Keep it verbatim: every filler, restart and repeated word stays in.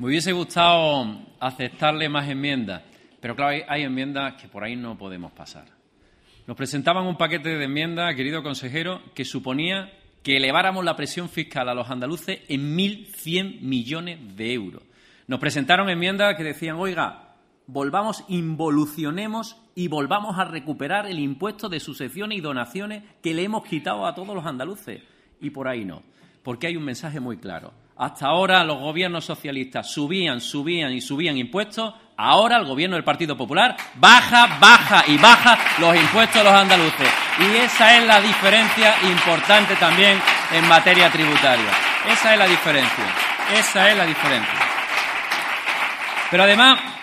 Me hubiese gustado aceptarle más enmiendas, pero claro, hay, hay enmiendas que por ahí no podemos pasar. Nos presentaban un paquete de enmiendas, querido consejero, que suponía que eleváramos la presión fiscal a los andaluces en mil cien millones de euros. Nos presentaron enmiendas que decían, oiga, volvamos, involucionemos y volvamos a recuperar el impuesto de sucesiones y donaciones que le hemos quitado a todos los andaluces. Y por ahí no, porque hay un mensaje muy claro. Hasta ahora los gobiernos socialistas subían, subían y subían impuestos. Ahora el gobierno del Partido Popular baja, baja y baja los impuestos a los andaluces. Y esa es la diferencia importante también en materia tributaria. Esa es la diferencia. Esa es la diferencia. Pero además,